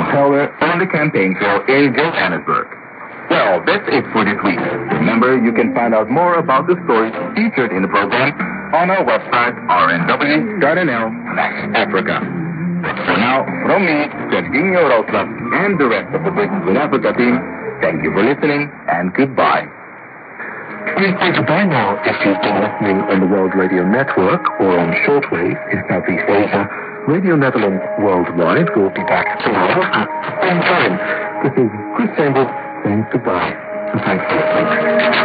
teller on the campaign trail in Johannesburg. Well, that's it for this week. Remember, you can find out more about the stories featured in the program on our website, rnw.nl/Africa. For now, from me, Serginho Rosas, and the rest of the Britain's in Africa team, thank you for listening, and goodbye. Please say goodbye now if you've been listening on the World Radio Network or on shortwave in Southeast Asia. Radio Netherlands Worldwide will be back tomorrow at the same time. This is Chris Chambers saying goodbye, and thanks for listening.